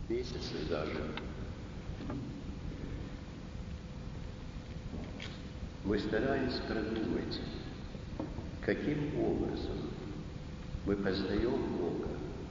месяцы даже. Мы старались продумать, каким образом мы познаем Бога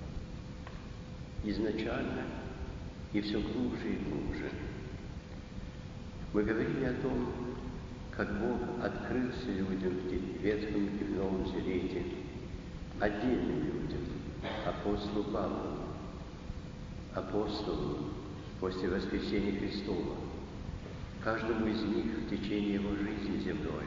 изначально и все глубже и глубже. Мы говорили о том, как Бог открылся людям в Ветхом и в Новом Завете, отдельным людям, апостолу Павлу, апостолу после воскресения Христова, каждому из них в течение его жизни земной.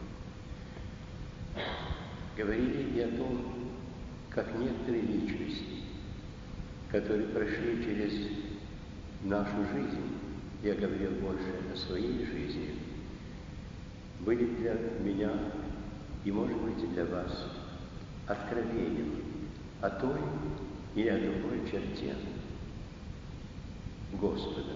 Говорили и о том, как некоторые личности, которые прошли через нашу жизнь, я говорил больше о своей жизни, были для меня и, может быть, для вас откровением о той или о другой черте Господа.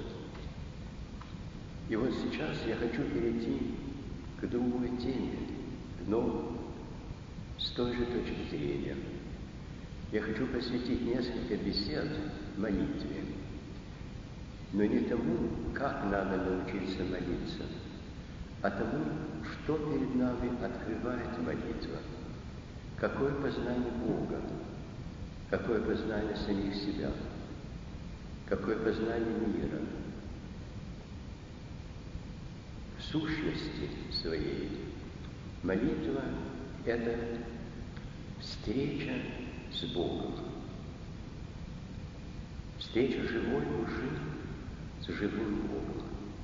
И вот сейчас я хочу перейти к другой теме, но с той же точки зрения. Я хочу посвятить несколько бесед молитве, но не тому, как надо научиться молиться, а тому, что перед нами открывает молитва, какое познание Бога, какое познание самих себя, какое познание мира. В сущности своей молитва – это встреча с Богом, встреча живой души с живым Богом.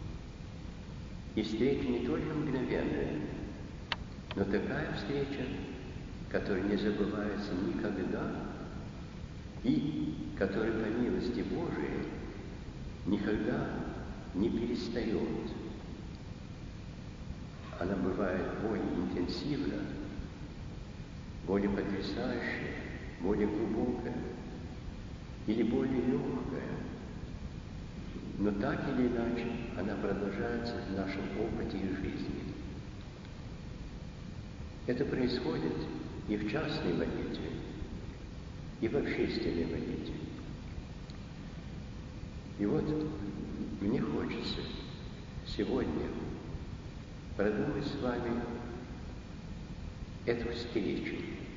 И встреча не только мгновенная, но такая встреча, которая не забывается никогда и которая, по милости Божией, никогда не перестает. Она бывает более интенсивна, более потрясающая, более глубокая или более легкая. Но так или иначе она продолжается в нашем опыте и жизни. Это происходит и в частной молитве, и в общественной молитве. И вот мне хочется сегодня продумать с вами эту встречу.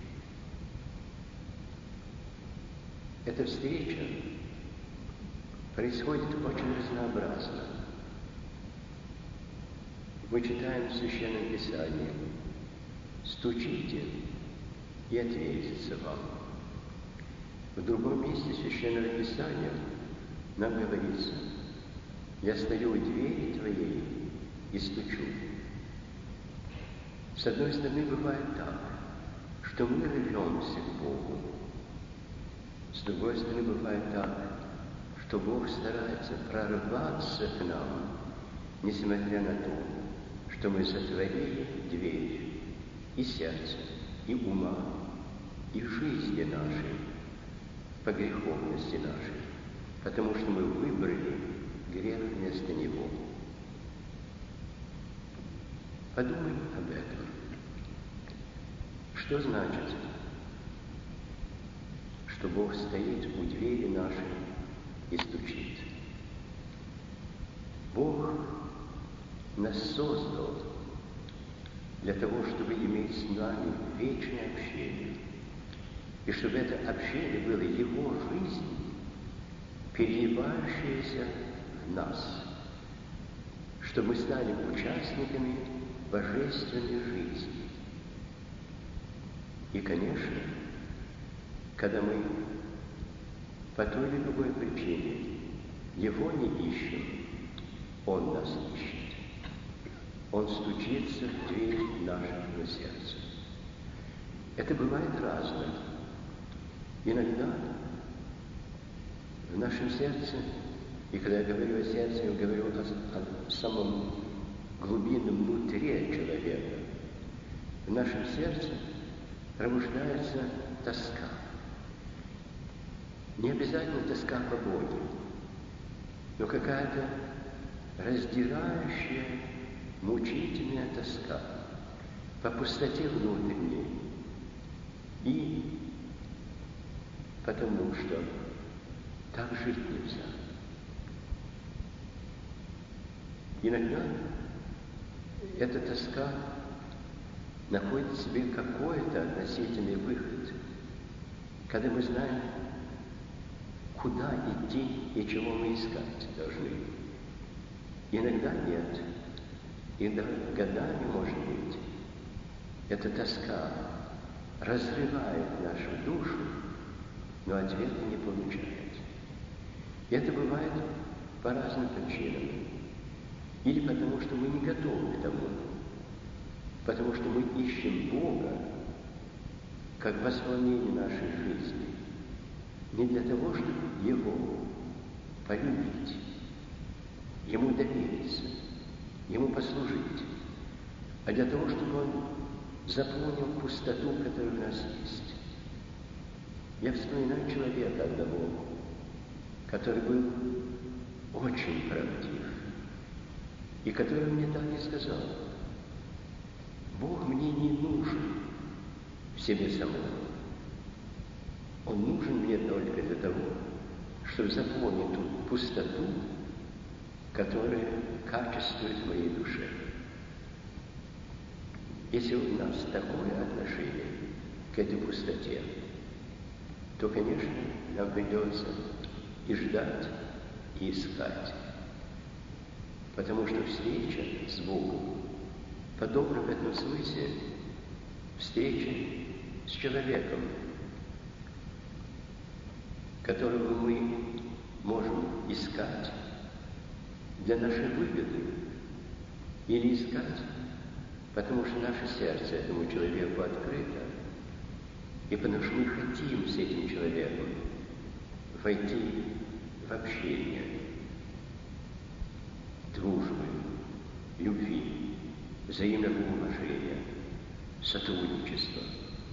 Эта встреча происходит очень разнообразно. Мы читаем в Священном Писании: «Стучите, и ответится вам». В другом месте Священного Писания нам говорится: «Я стою у двери твоей и стучу». С одной стороны, бывает так, что мы рвемся к Богу. С другой стороны, бывает так, что Бог старается прорваться к нам, несмотря на то, что мы затворили дверь и сердца, и ума, и жизни нашей, по греховности нашей, потому что мы выбрали грех вместо него. Подумаем об этом. Что значит, что Бог стоит у двери нашей и стучит? Бог нас создал для того, чтобы иметь с нами вечное общение, и чтобы это общение было Его жизнью, переливающееся в нас, чтобы мы стали участниками божественной жизни. И, конечно, когда мы по той или другой причине Его не ищем, Он нас ищет. Он стучится в дверь нашего сердца. Это бывает разно. Иногда в нашем сердце, и когда я говорю о сердце, я говорю о самом глубинном нутре человека, в нашем сердце пробуждается тоска. Не обязательно тоска по Богу, но какая-то раздирающая, мучительная тоска по пустоте внутренней и потому, что так жить нельзя. Иногда эта тоска находит в себе какой-то относительный выход, когда мы знаем, куда идти и чего мы искать должны. Иногда нет, и годами, может быть, эта тоска разрывает нашу душу, но ответа не получает. И это бывает по разным причинам. Или потому, что мы не готовы к тому, потому что мы ищем Бога как восполнение нашей жизни, не для того, чтобы Его полюбить, Ему довериться, Ему послужить, а для того, чтобы Он заполнил пустоту, которая у нас есть. Я вспоминаю человека одного, который был очень правдив, и который мне так и сказал: Бог мне не нужен в себе самому. Он нужен мне только для того, чтобы заполнить ту пустоту, которая качествует в моей душе. Если у нас такое отношение к этой пустоте, то, конечно, нам придется и ждать, и искать. Потому что встреча с Богом подобна в этом смысле встрече с человеком, которого мы можем искать для нашей выгоды или искать, потому что наше сердце этому человеку открыто, и потому что мы хотим с этим человеком войти в общение, дружбы, любви, взаимного уважения, сотрудничества.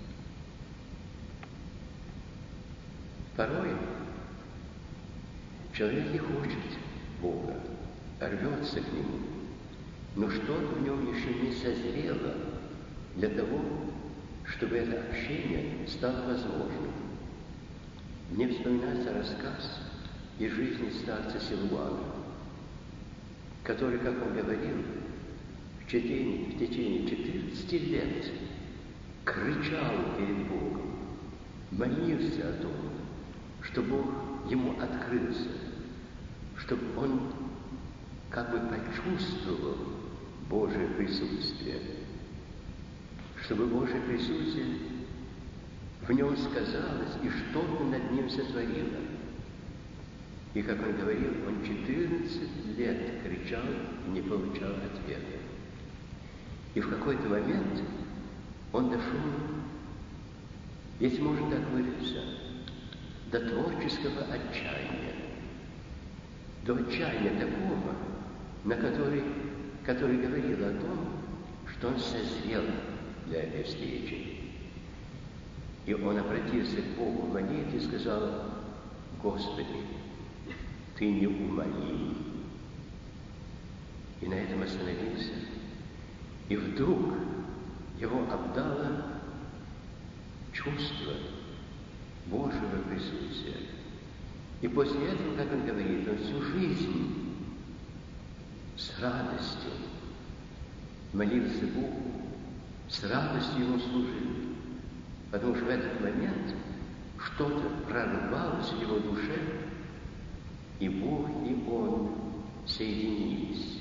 Порой человек не хочет Бога, рвется к Нему, но что-то в нем еще не созрело для того, чтобы это общение стало возможным. Мне вспоминается рассказ из жизни старца Силуана, который, как он говорил, в течение 14 лет кричал перед Богом, молился о том, чтобы Бог ему открылся, чтобы он как бы почувствовал Божие присутствие, чтобы Божие присутствие в нем сказалось и что-то над ним сотворило. И, как он говорил, он 14 лет кричал и не получал ответа. И в какой-то момент он дошел, если можно так выразиться, до творческого отчаяния, до отчаяния такого, который говорил о том, что он созрел для этой встречи. И он обратился к Богу в молитве и сказал: Господи, Ты неумолим. И на этом остановился. И вдруг его обдало чувство Божьего присутствия. И после этого, как он говорит, он всю жизнь с радостью молился Богу, с радостью ему служил. Потому что в этот момент что-то прорвалось в его душе, и Бог, и он соединились.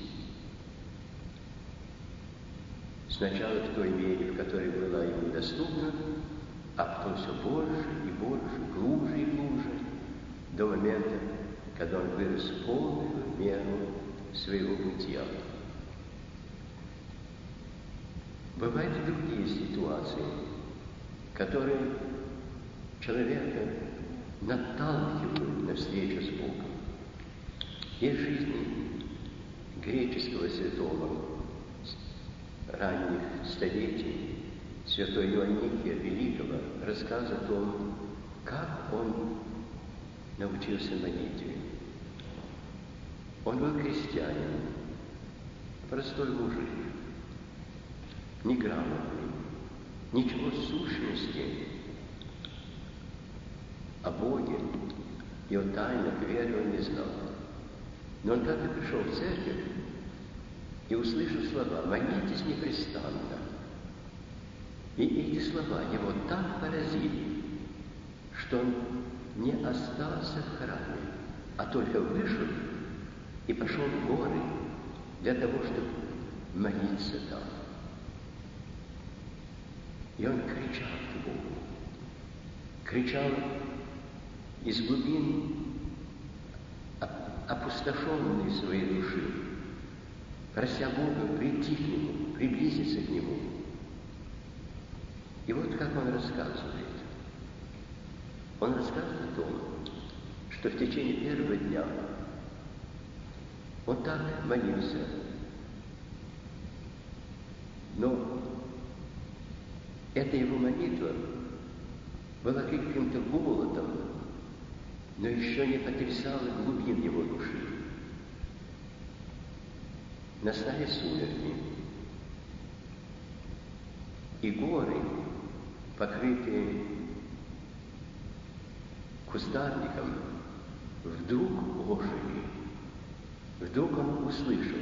Сначала в той мере, в которой была ему доступна, а потом все больше и больше, глубже и глубже, до момента, когда он вырос в полную меру своего бытия. Бывают и другие ситуации, которые человека наталкивают на встречу с Богом. Из жизни греческого святого ранних столетий, святой Ионикия Великого, рассказ о том, как он научился молитве. Он был крестьянин, простой мужик, неграмотный, ничего в сущности о Боге и о тайнах веры он не знал. Но он как-то пришел в церковь и услышал слова «молитесь непрестанно». И эти слова его так поразили, что он не остался в храме, а только вышел и пошел в горы для того, чтобы молиться там. И он кричал к Богу, кричал из глубин опустошенной своей души, прося Бога прийти к Нему, приблизиться к Нему. И вот как он рассказывает. Он рассказывает о том, что в течение первого дня он так молился, но эта его молитва была каким-то голодом, но еще не потрясала глубин его души. Настали сумерки, и горы, покрытые кустарником, вдруг ожили. Вдруг он услышал,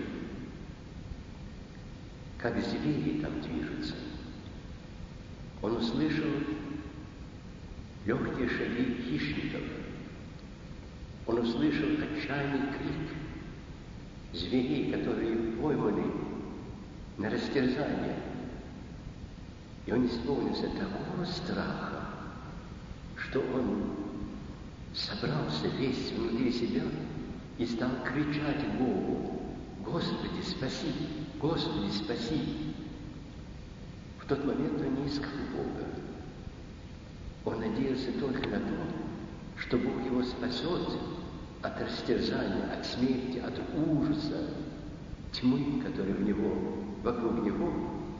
как звери там движутся. Он услышал легкие шаги хищников. Он услышал отчаянный крик зверей, которые поймали на растерзание. И он исполнился такого страха, что он собрался весь внутри себя и стал кричать Богу: «Господи, спаси! Господи, спаси!» В тот момент он не искал Бога. Он надеялся только на то, что Бог его спасет от растерзания, от смерти, от ужаса, тьмы, которая вокруг него,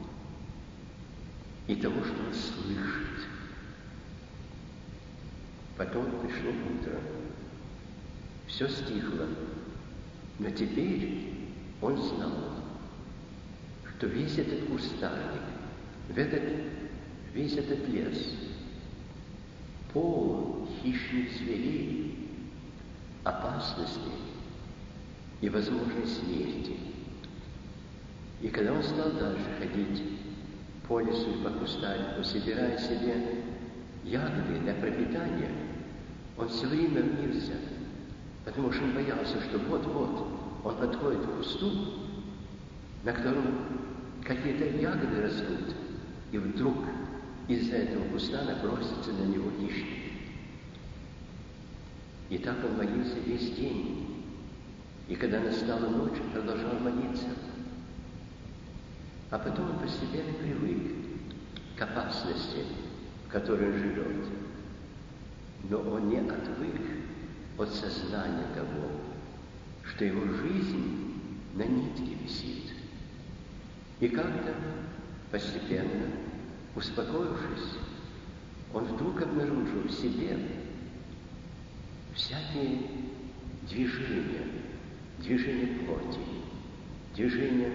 и того, что он слышит. Потом пришло утро. Все стихло. Но теперь он знал, что весь этот кустарник, весь этот лес полон хищных зверей, опасности и возможной смерти. И когда он стал дальше ходить по лесу и по кустарнику, собирая себе ягоды для пропитания, он все время мирся, потому что он боялся, что вот-вот он подходит к кусту, на котором какие-то ягоды растут, и вдруг из-за этого куста набросится на него хищник. И так он молился весь день. И когда настала ночь, он продолжал молиться. А потом он постепенно привык к опасности, в которой он живет. Но он не отвык от сознания того, что его жизнь на нитке висит. И как-то постепенно, успокоившись, он вдруг обнаружил в себе всякие движения плоти, движения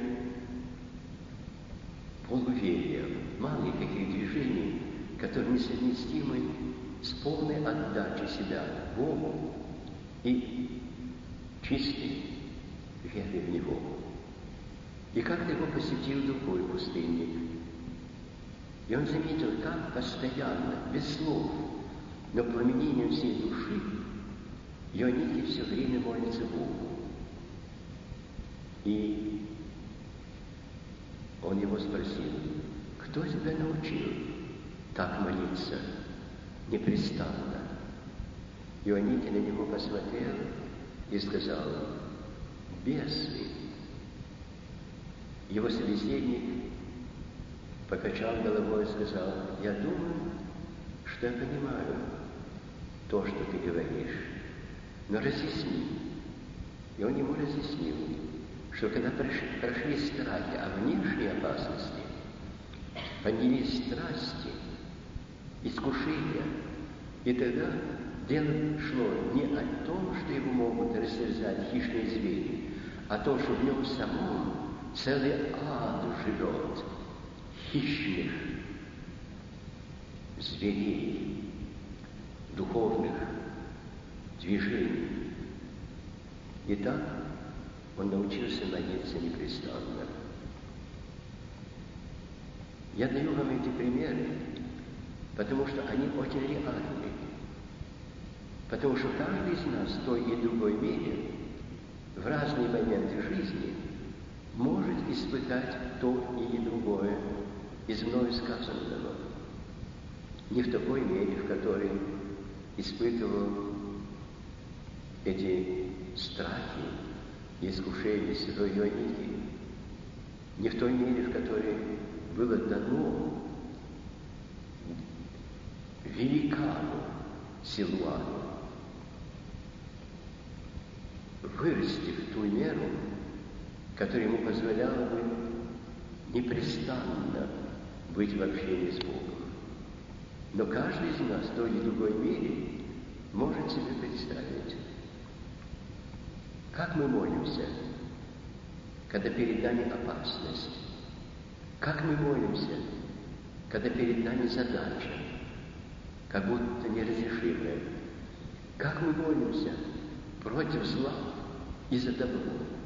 полуверия, малые какие движения, которые несовместимы с полной отдачей себя Богу и чистой верой в Него. И как-то его посетил другой пустынник, и он заметил, как постоянно, без слов, но пламенением всей души, Ионики все время молится Богу. И он его спросил: кто тебя научил так молиться непрестанно? Ионики на него посмотрел и сказал: бесы. Его собеседник покачал головой и сказал: я думаю, что я понимаю то, что ты говоришь, но разъясни. И он ему разъяснил, что когда прошли страхи о внешней опасности, поднялись страсти, искушения, и тогда дело шло не о том, что его могут растерзать хищные звери, а о том, что в нем самом целый ад живет хищных зверей, духовных движений. Итак, он научился молиться непрестанно. Я даю вам эти примеры, потому что они очень реальны. Потому что каждый из нас в той и другой мере в разные моменты жизни может испытать то или другое из мною сказанного. Не в такой мере, в которой испытывал эти страхи и искушения святой Ионики, не в той мере, в которой было дано великану Силуану вырасти в ту меру, которая ему позволяла бы непрестанно быть в общении с Богом. Но каждый из нас в той или другой мере может себе представить, как мы молимся, когда перед нами опасность, как мы молимся, когда перед нами задача, как будто неразрешимая, как мы молимся против зла и за добро.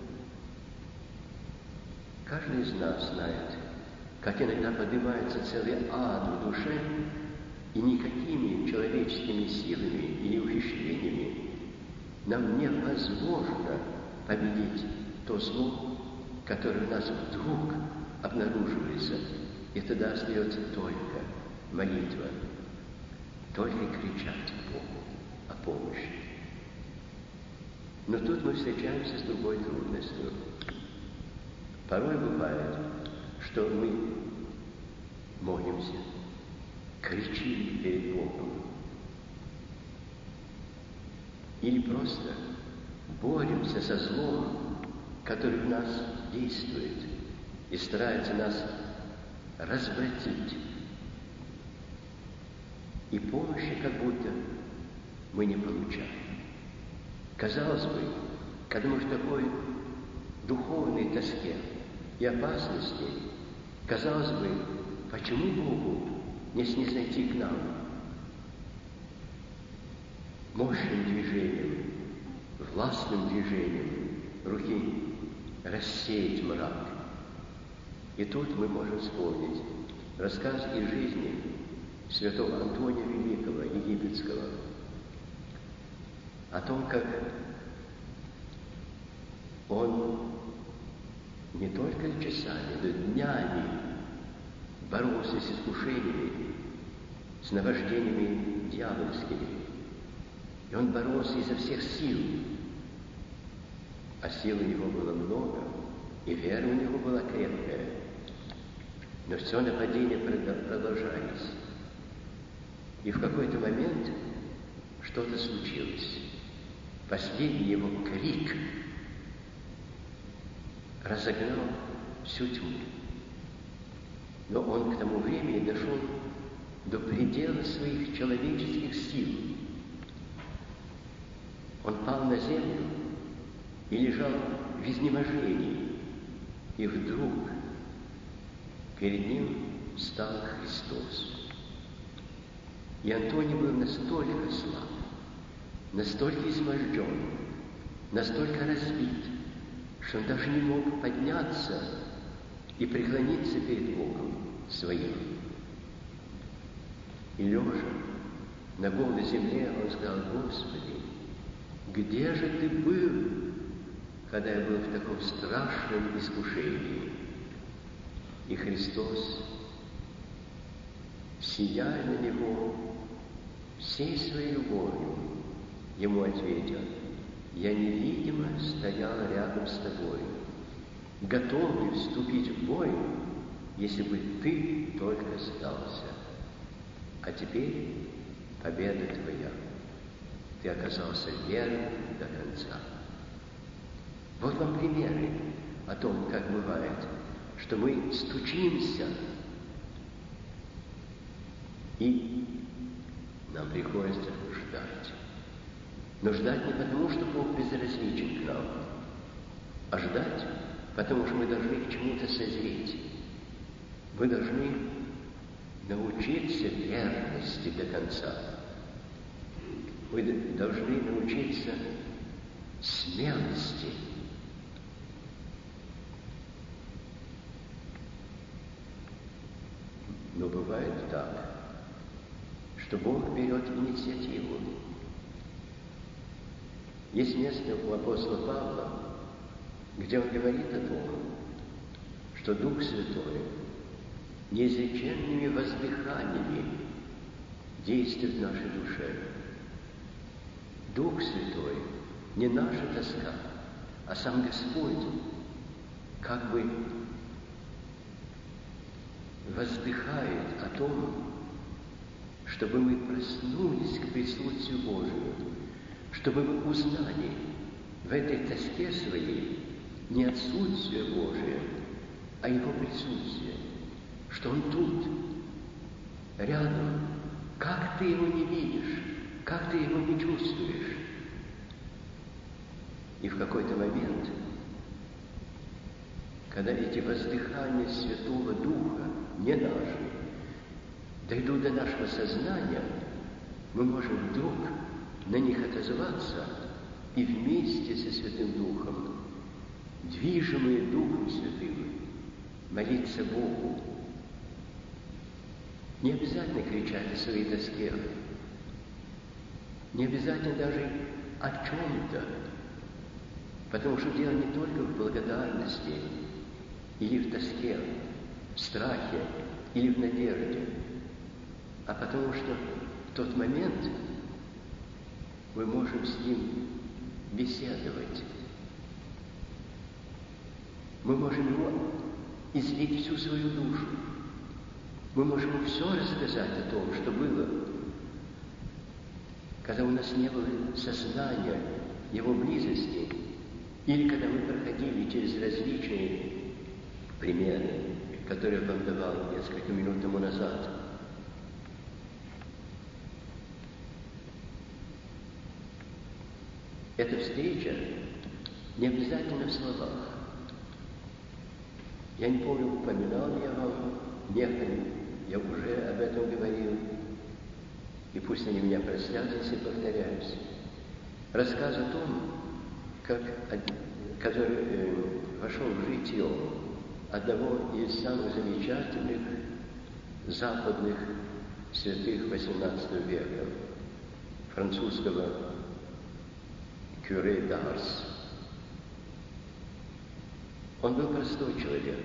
Каждый из нас знает, как иногда поднимается целый ад в душе, и никакими человеческими силами или ухищрениями нам невозможно победить то зло, которое у нас вдруг обнаруживается, и тогда остается только молитва, только кричать Богу о помощи. Но тут мы встречаемся с другой трудностью. Порой бывает, что мы молимся, кричим перед Богом, или просто боремся со злом, который в нас действует и старается нас развратить. И помощи как будто мы не получаем. Казалось бы, когда мы в такой духовной тоске и опасности, казалось бы, почему Богу не снизойти к нам мощным движением, властным движением руки, рассеять мрак? И тут мы можем вспомнить рассказ из жизни святого Антония Великого, египетского, о том, как он не только часами, но днями боролся с искушениями, с наваждениями дьявольскими. И он боролся изо всех сил, а сил у него было много, и вера у него была крепкая. Но все нападения продолжались. И в какой-то момент что-то случилось. Последний его крик разогнал всю тьму. Но он к тому времени дошел до предела своих человеческих сил. Он пал на землю и лежал в изнеможении. И вдруг перед ним встал Христос. И Антоний был настолько слаб, настолько изможден, настолько разбит, что он даже не мог подняться и преклониться перед Богом своим. И лежа на голой земле, он сказал: Господи, где же Ты был, когда я был в таком страшном искушении? И Христос, сияя на него всей своей любовью, ему ответил: я невидимо стоял рядом с тобой, готовый вступить в бой, если бы ты только сдался. А теперь победа твоя. Ты оказался верным до конца. Вот вам примеры о том, как бывает, что мы стучимся, и нам приходится ждать. Но ждать не потому, что Бог безразличен к нам, а ждать, потому что мы должны к чему-то созреть. Мы должны научиться верности до конца. Мы должны научиться смелости Но бывает так, что Бог берет инициативу. Есть место у апостола Павла, где он говорит о том, что Дух Святой неизреченными воздыханиями действует в нашей душе. Дух Святой не наша тоска, а сам Господь как бы воздыхает о том, чтобы мы проснулись к присутствию Божию, чтобы мы узнали в этой тоске своей не отсутствие Божие, а Его присутствие, что Он тут, рядом. Как ты Его не видишь, как ты Его не чувствуешь? И в какой-то момент, когда эти воздыхания Святого Духа, не наши, дойдут до нашего сознания, мы можем вдруг на них отозваться и вместе со Святым Духом, движимые Духом Святым, молиться Богу. Не обязательно кричать о своей тоске, не обязательно даже о чем-то, потому что дело не только в благодарности, или в тоске, в страхе, или в надежде, а потому что в тот момент мы можем с Ним беседовать. Мы можем Его излить всю свою душу. Мы можем Ему все рассказать о том, что было, когда у нас не было сознания Его близости, или когда мы проходили через различные примеры, которые я вам давал несколько минут тому назад. Эта встреча не обязательно в словах. Я не помню, упоминал я вам, некоторым я уже об этом говорил, и пусть они меня простят, если повторяюсь. Рассказ о том, который вошел в житие одного из самых замечательных западных святых XVIII века, французского Кюре Дарс. Он был простой человек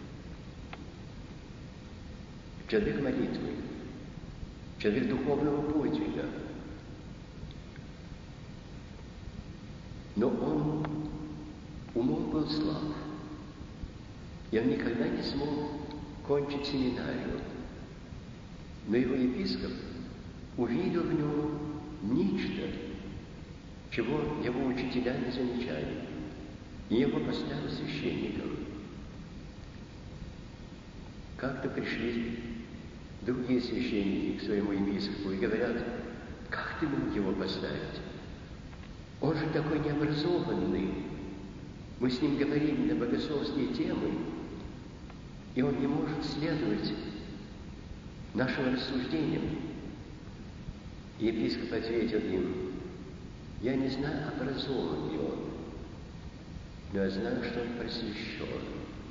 молитвы, человек духовного подвига. Но он умом был слаб, и он никогда не смог кончить семинарию. Но его епископ увидел в нем нечто, чего его учителя не замечали, и его поставил священником. Как-то пришли другие священники к своему епископу и говорят: как ты мог его поставить? Он же такой необразованный. Мы с ним говорим на богословские темы, и он не может следовать нашим рассуждениям. И епископ ответил им: я не знаю, образован ли он, но я знаю, что он просвещен.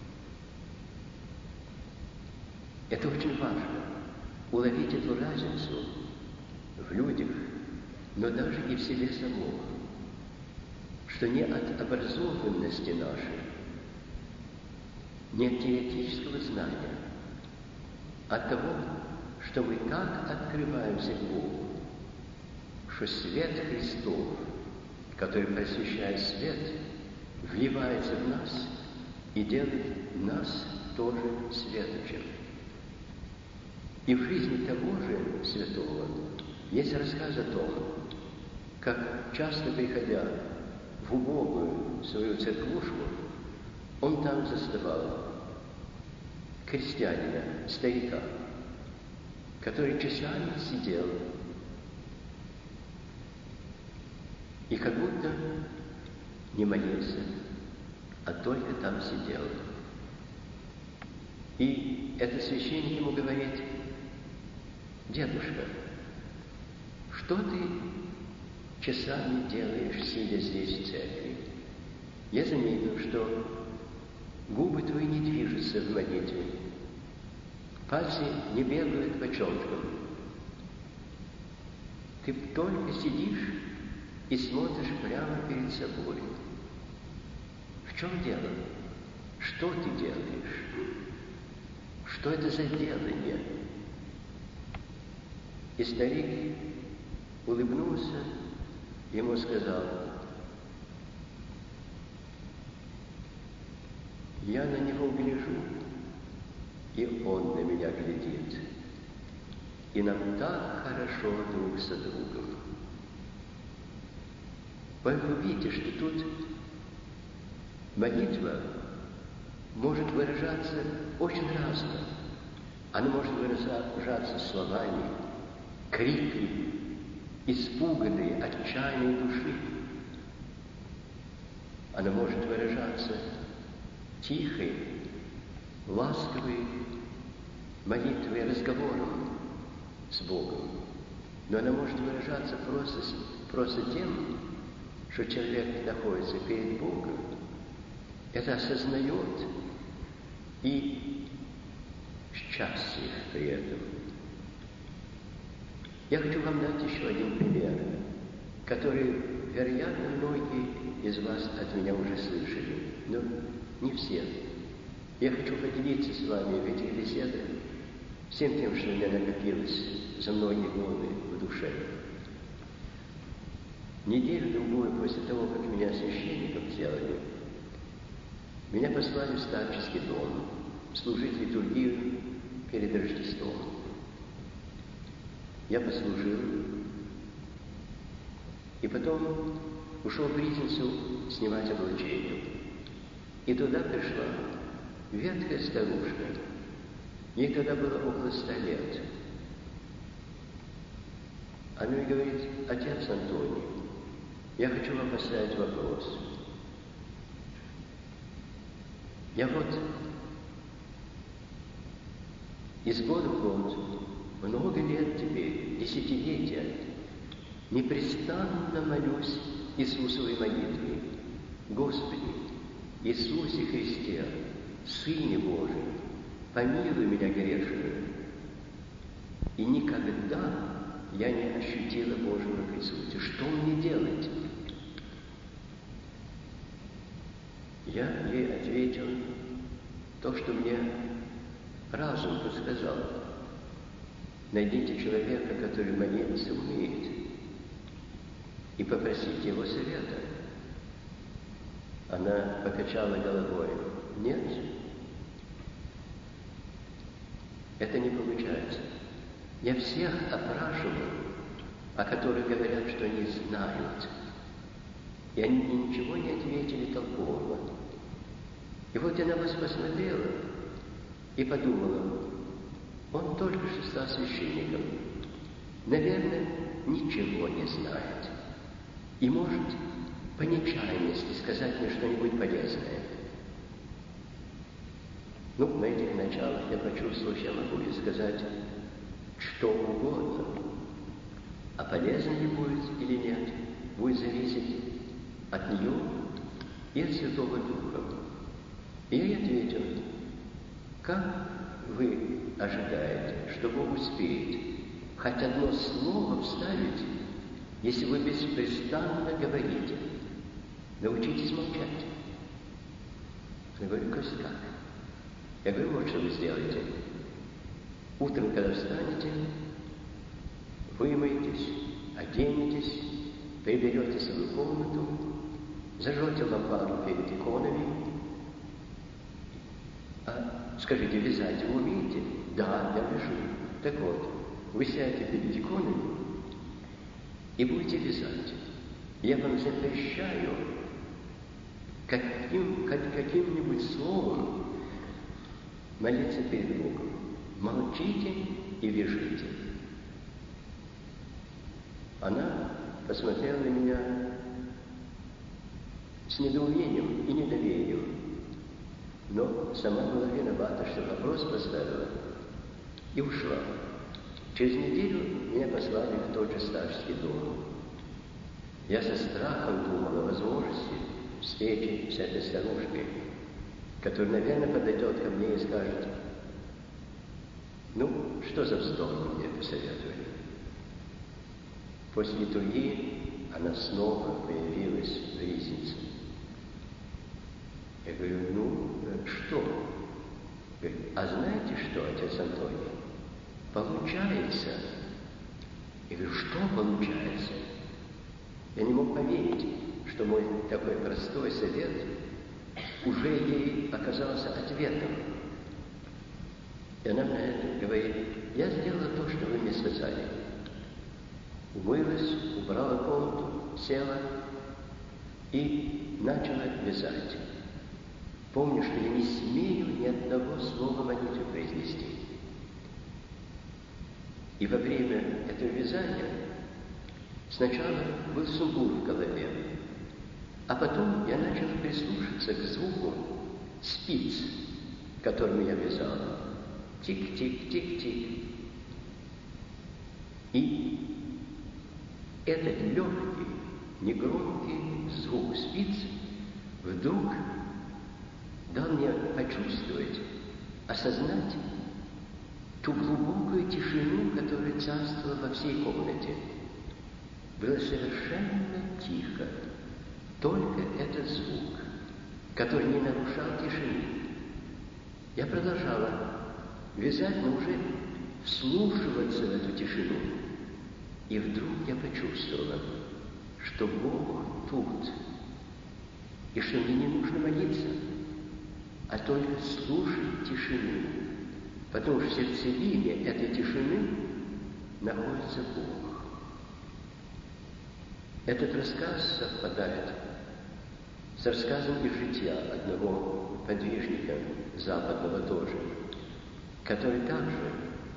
Это очень важно, уловить эту разницу в людях, но даже и в себе самом, что не от образованности нашей, не от теоретического знания, а от того, что мы так открываемся к Богу, что свет Христов, который просвещает свет, вливается в нас и делает нас тоже светочем. И в жизни того же святого есть рассказ о том, как, часто приходя в убогую свою церквушку, он там заставал крестьянина, старика, который часами сидел и как будто не молился, а только там сидел. И этот священник ему говорит: дедушка, что ты часами делаешь, сидя здесь в церкви? Я заметил, что губы твои не движутся в молитве. Пальцы не бегают по четкам. Ты только сидишь и смотришь прямо перед собой. В чем дело? Что ты делаешь? Что это за делание? И старик улыбнулся, ему сказал: я на него гляжу, и он на меня глядит. И нам так хорошо друг со другом. Вы увидите, что тут молитва может выражаться очень разно. Она может выражаться словами, криками, испуганной, отчаянной души. Она может выражаться тихой, ласковой молитвой, разговором с Богом. Но она может выражаться просто тем, что человек находится перед Богом, это осознает и счастье при этом. Я хочу вам дать еще один пример, который, вероятно, многие из вас от меня уже слышали, но не все. Я хочу поделиться с вами в этих беседах всем тем, что у меня накопилось за многие годы в душе. Неделю-другую после того, как меня священником сделали, меня послали в старческий дом служить литургию перед Рождеством. Я послужил, и потом ушел в Ризницу снимать облачение. И туда пришла ветхая старушка. Ей тогда было около 100 лет. Она мне говорит: отец Антоний, я хочу вам поставить вопрос. Я вот из года в год, много лет теперь, десятилетия, непрестанно молюсь Иисусовой молитвой: Господи, Иисусе Христе, Сыне Божий, помилуй меня грешную. И никогда я не ощутила Божьего присутствия. Что мне делать? Я ей ответил то, что мне разум подсказал. Найдите человека, который молиться умеет, и попросите его совета. Она покачала головой: нет, это не получается. Я всех опрашивал, о которых говорят, что они знают, и они ничего не ответили толкового. И вот я на вас посмотрела и подумала: он только что стал священником, наверное, ничего не знает и может по нечаянности сказать мне что-нибудь полезное. Ну, на этих началах я почувствовал, что я могу ей сказать что угодно, а полезно ли будет или нет, будет зависеть от нее и от Святого Духа. И я ей ответил: как вы ожидаете, что Бог успеет хоть одно слово вставить, если вы беспрестанно говорите? Научитесь молчать. Я говорю: как? Я говорю: вот что вы сделаете. Утром, когда встанете, вымоетесь, оденетесь, приберете свою комнату, зажжете лампаду перед иконами. Скажите, вязать вы умеете? Да, я вяжу. Так вот, вы сядете перед иконами и будете вязать. Я вам запрещаю каким-нибудь словом молиться перед Богом. Молчите и вяжите. Она посмотрела на меня с недоумением и недоверием, но сама была виновата, что вопрос поставила, и ушла. Через неделю меня послали в тот же старческий дом. Я со страхом думал о возможности встречи с этой старушкой, которая, наверное, подойдет ко мне и скажет: Ну, что за вздор вы мне посоветовали? После литургии она снова появилась в ризнице. Я говорю, ну, что? Говорит, а знаете что, отец Антоний? Получается. Я говорю, что получается? Я не мог поверить, что мой такой простой совет уже ей оказался ответом. И она на это говорит, я сделала то, что вы мне сказали. Умылась, убрала комнату, села и начала вязать. Помню, что я не смею ни одного слова молитвы произнести. И во время этого вязания сначала был сумбур в голове, а потом я начал прислушаться к звуку спиц, которыми я вязал. Тик-тик-тик-тик. И этот легкий, негромкий звук спиц вдруг дал мне почувствовать, осознать ту глубокую тишину, которая царствовала во всей комнате. Было совершенно тихо, только этот звук, который не нарушал тишины. Я продолжала вязать, но уже вслушиваться в эту тишину. И вдруг я почувствовала, что Бог тут, и что мне не нужно молиться, а только слушать тишину, потому что в сердцевине этой тишины находится Бог. Этот рассказ совпадает с рассказом из жития одного подвижника западного тоже, который также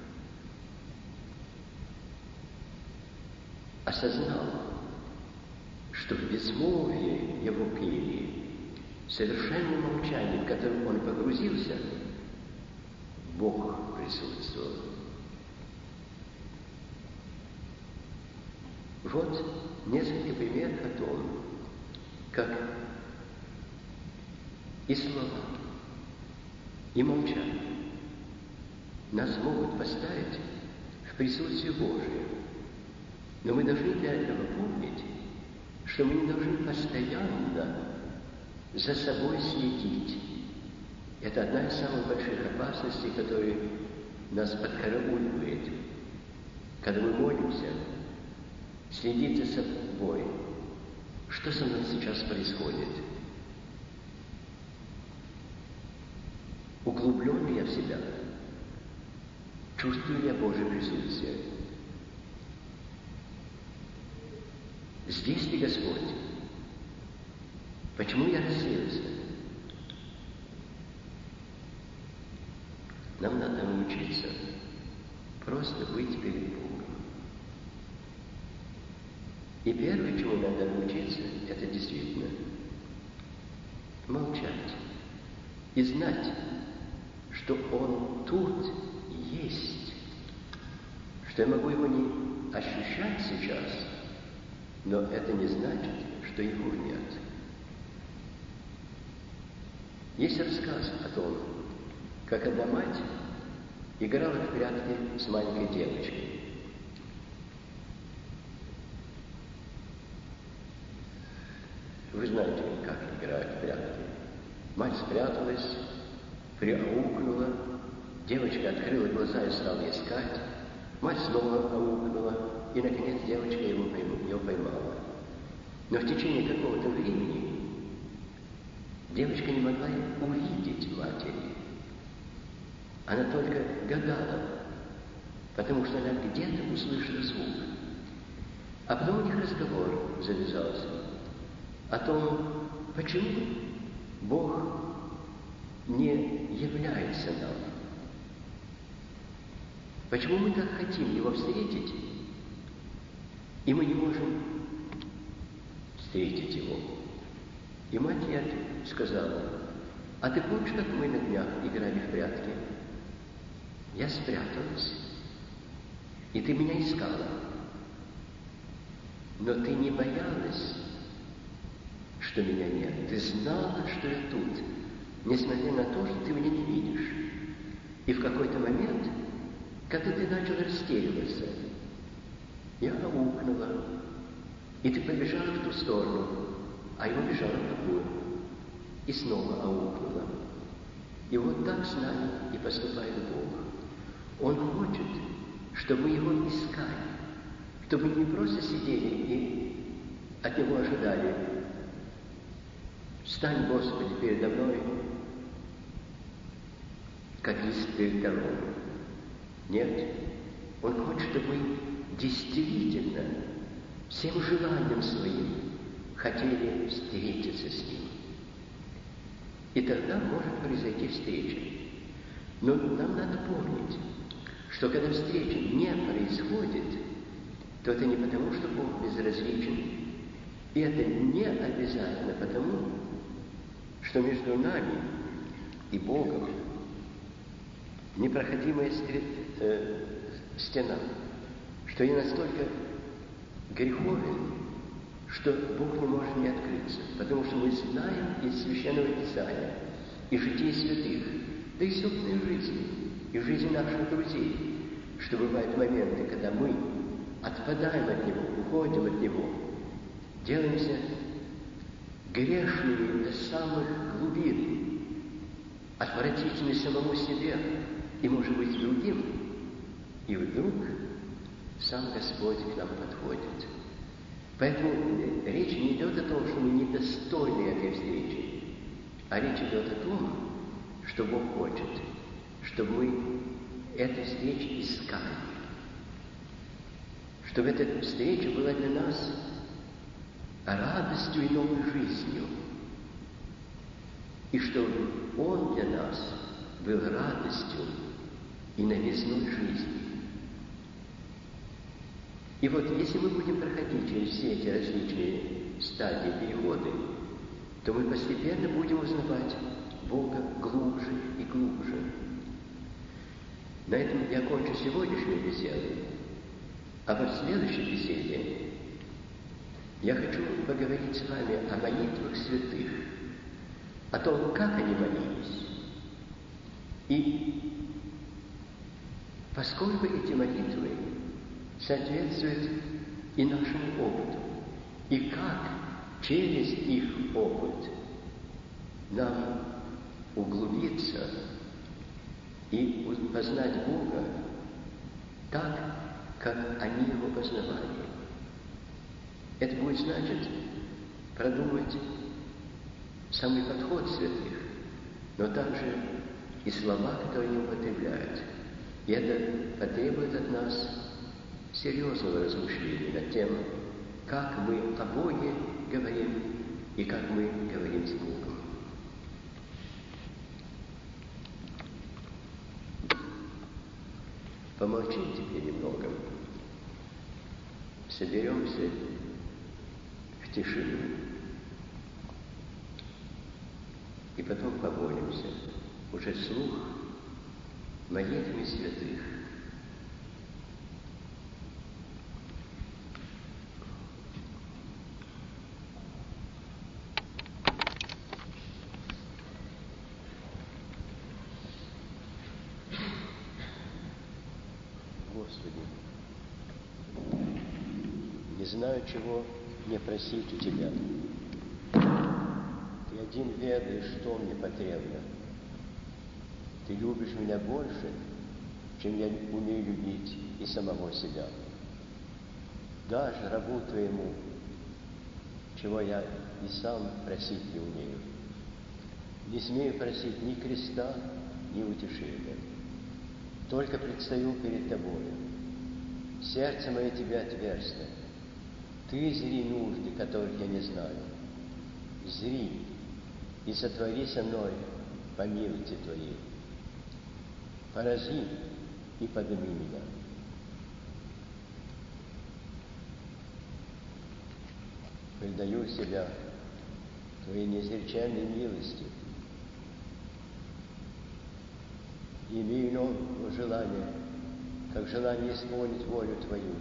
осознал, что в безмолвии его кельи, в совершенном молчании, в котором он погрузился, Бог присутствовал. Вот несколько примеров о том, как и слова, и молчание нас могут поставить в присутствие Божие. Но мы должны для этого помнить, что мы не должны постоянно за собой следить. Это одна из самых больших опасностей, которая нас подкарауливает. Когда мы молимся, следить за собой. Что со мной сейчас происходит? Углублен ли я в себя? Чувствую ли я Божье присутствие? Здесь ли Господь? Почему я рассеялся? Нам надо научиться просто быть перед Богом. И первое, чему надо научиться, это действительно молчать и знать, что Он тут есть, что я могу Его не ощущать сейчас, но это не значит, что Его нет. Есть рассказ о том, как одна мать играла в прятки с маленькой девочкой. Вы знаете, как играют в прятки. Мать спряталась, приаукнула, девочка открыла глаза и стала искать. Мать снова аукнула, и, наконец, девочка ее поймала. Но в течение какого-то времени девочка не могла увидеть матери. Она только гадала, потому что она где-то услышала звук. А потом у них разговор завязался о том, почему Бог не является нам. Почему мы так хотим Его встретить, и мы не можем встретить Его. И мать ей сказала: а ты помнишь, как мы на днях играли в прятки? Я спряталась, и ты меня искала. Но ты не боялась, что меня нет. Ты знала, что я тут, несмотря на то, что ты меня не видишь. И в какой-то момент когда ты начал растериваться, я аукнула, и ты побежала в ту сторону, а я убежала в другую, и снова аукнула. И вот так с нами и поступает Бог. Он хочет, чтобы мы Его искали, чтобы мы не просто сидели и от Него ожидали: «Встань, Господи, передо мной, как лист перед дорогой». Нет, Он хочет, чтобы мы действительно всем желанием своим хотели встретиться с Ним. И тогда может произойти встреча. Но нам надо помнить, что когда встреча не происходит, то это не потому, что Бог безразличен, и это не обязательно потому, что между нами и Богом непроходимая стена, что я настолько греховен, что Бог не может мне открыться, потому что мы знаем из Священного Писания, из житий святых, да и собственной жизни, и в жизни наших друзей, что бывают моменты, когда мы отпадаем от Него, уходим от Него, делаемся грешными до самых глубин, отвратительны самому себе и, может быть, другим, и вдруг сам Господь к нам подходит. Поэтому речь не идет о том, что мы недостойны этой встречи, а речь идет о том, что Бог хочет, чтобы мы этой встречи искали, чтобы эта встреча была для нас радостью и новой жизнью, и чтобы Он для нас был радостью и новизной жизни. И вот если мы будем проходить через все эти различные стадии, переходы, то мы постепенно будем узнавать Бога глубже и глубже. На этом я кончу сегодняшнюю беседу, а вот в следующей беседе я хочу поговорить с вами о молитвах святых, о том, как они молились. И поскольку эти молитвы соответствуют и нашему опыту, и как через их опыт нам углубиться и познать Бога так, как они Его познавали. Это будет значить продумать самый подход святых, но также и слова, которые они употребляют. И это потребует от нас серьезного размышления над тем, как мы о Боге говорим и как мы говорим с Богом. Помолчим теперь немного, соберемся в тишину и потом помолимся уже вслух молитвами святых. Господи, не знаю, чего мне просить у Тебя. Ты один ведаешь, что мне потребно. Ты любишь меня больше, чем я умею любить и самого себя. Даже рабу Твоему, чего я и сам просить не умею. Не смею просить ни креста, ни утешения. Только предстаю перед Тобою. Сердце мое Тебе отверсто. Ты зри нужды, которых я не знаю. Зри и сотвори со мной по милости Твоей. Порази и подними меня. Предаю себя Твоей неизреченной милости. И имею новое желание, как желание исполнить волю Твою.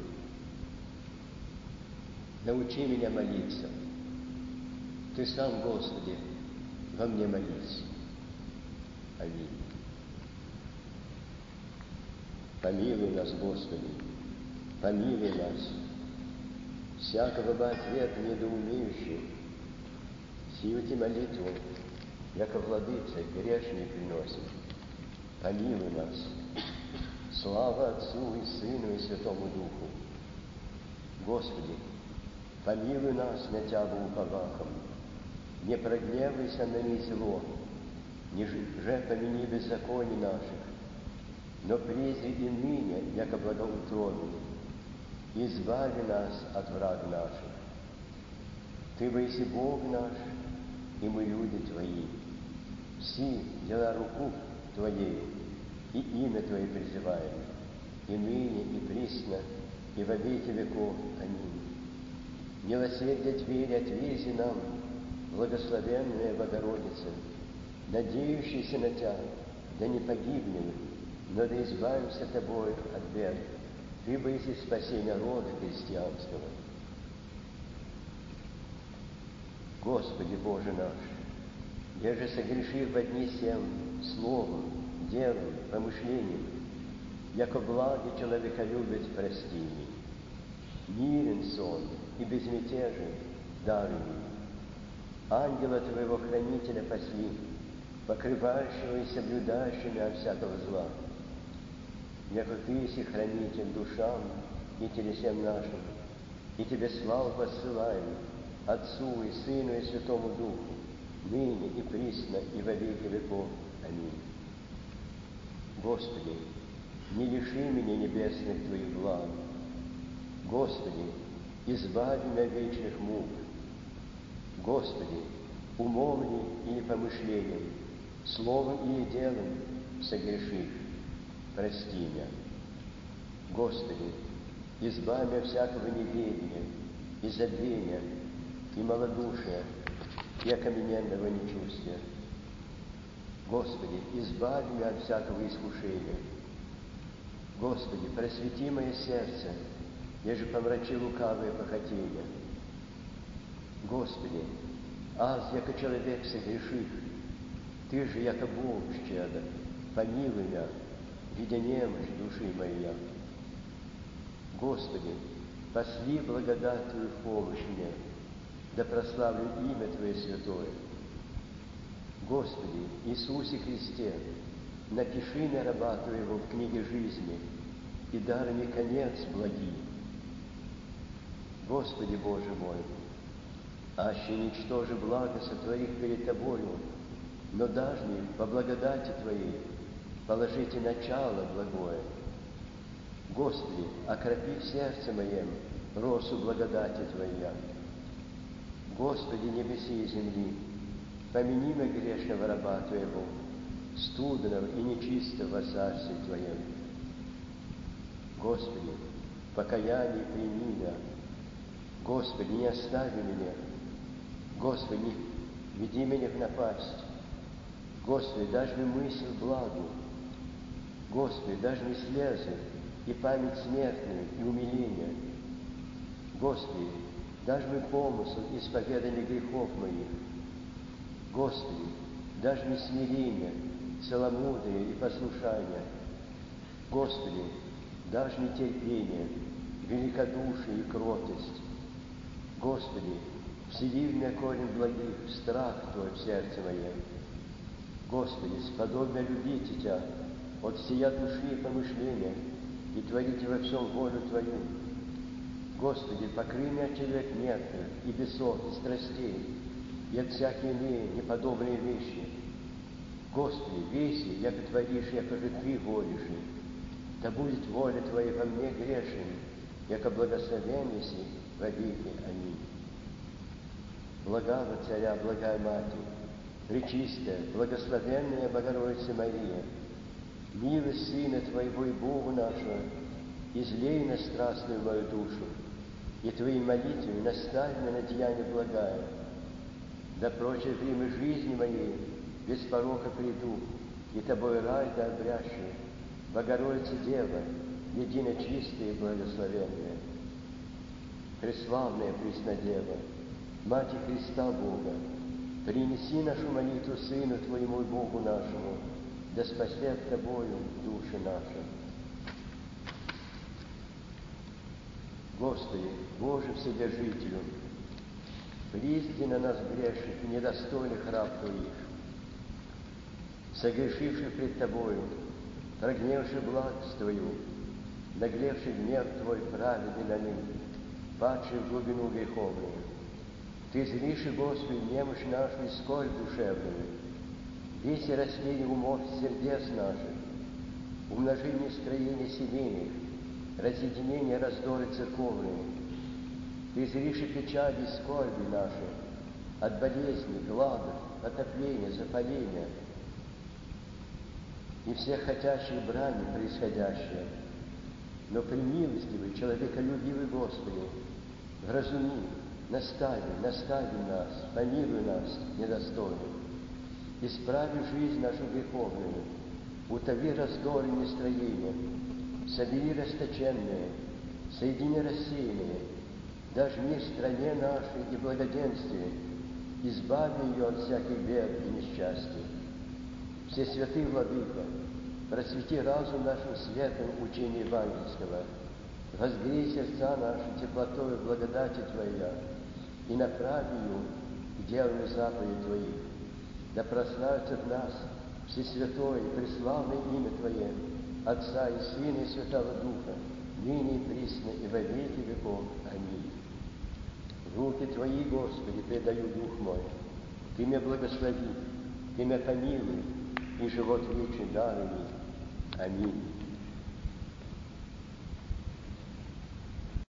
Научи меня молиться. Ты сам, Господи, во мне молись. Аминь. Помилуй нас, Господи, помилуй нас. Всякого бы ответа недоумеющих, сию-те молитву, яко владыца грешный приносит. Помилуй нас. Слава Отцу и Сыну и Святому Духу. Господи, помилуй нас на Тябу уповахом, не прогневайся на них зло, не же помяни беззаконий наших, но прежде и ныне, яко благоутробен, избави нас от враг наших. Ты воиси Бог наш, и мы люди Твои. Все дела руку Твоей, и имя Твое призываем, и ныне, и присно, и во веки веков. Аминь. Милосердие Твери отвези нам, благословенная Богородица, надеющийся на Тебя, да не погибнем, но да избавимся Тобой от бед. Ты боишься спасения рода христианского. Господи Боже наш, я же согрешил в одни сем словом, делом, помышлением, яко благи человеколюбец прости мне. Мирен сон и безмятежен даруй мне. Ангела Твоего хранителя пасли, покрывающего и соблюдающими от всякого зла. Яко Ты еси хранитель душам и телесем нашим, и Тебе славу посылаем, Отцу и Сыну и Святому Духу, ныне и присно и во веки веков. Аминь. Господи, не лиши меня небесных Твоих благ. Господи, избави меня вечных мук. Господи, умом ли или помышлением, словом или делом согрешив, прости меня. Господи, избави меня всякого неведения и забвения, и малодушия, и окамененного нечувствия. Господи, избави меня от всякого искушения. Господи, просвети мое сердце, еже помрачи лукавые похотения. Господи, аз, яко человек согрешив, Ты же, яко Бог щедр, помилуй меня, видя немощь души моя. Господи, посли благодать Твою в помощь мне, да прославлю имя Твое святое. Господи, Иисусе Христе, напиши на раба Твоего в книге жизни и дай мне конец благий. Господи Боже мой, аще ничтоже благо сотворих перед Тобою, но дашь мне по благодати Твоей положите начало благое. Господи, окропи в сердце моем росу благодати Твоя. Господи, небеси и земли, помяни меня грешного раба Твоего, студного и нечистого в царстве Твоем. Господи, покаяние прими меня. Господи, не остави меня. Господи, не веди меня в напасть. Господи, дашь мне мысль благу. Господи, дашь мне слезы и память смертную и умиление. Господи, дашь мне помысл исповедания грехов моих. Господи, дашь мне смирение, целомудрие и послушание. Господи, дашь мне терпение, великодушие и кротость. Господи, всели в меня корень благих, страх Твой в сердце моем. Господи, сподобно любить Тебя от сия души и помышления и творите во всем волю Твою. Господи, покрый меня от человек мертвых и бесов, и страстей, и от всякие иные неподобные вещи. Господи, веси, яко творишь, яко же Ты волишь. Да будет воля Твоя во мне грешен, яко благословен еси во веки. Аминь. Благого Царя, благая Матерь, пречистая, благословенная Богородица Мария, милость Сына Твоего и Бога нашего, излей на страстную мою душу, и Твоей молитвой наставь меня на деяние благое. Да прочее время жизни моей без порока приду, и Тобой рай да обрящу, Богородица Дева, едино чистая и благословенная. Преславная Преснодева, Мать Христа Бога, принеси нашу молитву Сыну Твоему и Богу нашему, да спасет Тобою души наши. Господи, Боже Вседержителю, приизди на нас грешных и недостойных раб Твоих, согрешивших пред Тобою, прогневших благость Твою, наглевший гнев Твой праведный на них, падший в глубину греховную. Ты зришь, Господи, немощь нашу и скорбь душевную, весь растение умов сердец наших, умножи нестроение семейных, разъединение раздоры церковные. Ты зришь и печали и скорби наши, от болезни, глада, отопления, запаления и всех хотящих брани происходящее. Но премилостивый, человеколюбивый Господи, вразуми, настави нас, помилуй нас, недостойных. Исправи жизнь нашу греховную, утови раздоры нестроения, собери расточенные, соедини рассеянные, дашь мир стране нашей и благоденствие, избави ее от всяких бед и несчастий. Всесвятый Владыка, просвети разум нашим светом учения евангельского, возгрей сердца наши теплотою благодати Твоя и направи ее к делу заповедей Твоих. Да прославится в нас Всесвятое и преславное имя Твое, Отца и Сына и Святого Духа, ныне и присно и во веки веков. Аминь. В руки Твои, Господи, предаю дух мой. Ты меня благослови, Ты меня помилуй, и живот вечный даруй мне. Аминь.